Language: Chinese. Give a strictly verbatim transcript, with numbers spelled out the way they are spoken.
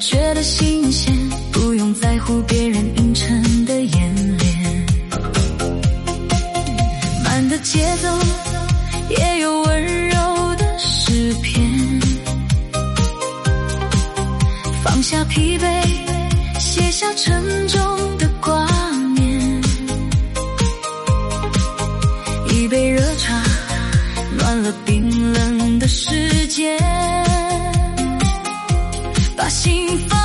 觉得新鲜，不用在乎别人阴沉的眼帘。慢的节奏也有温柔的诗篇，放下疲惫，写下沉重的挂念。一杯热茶暖了冰冷的世界，把心放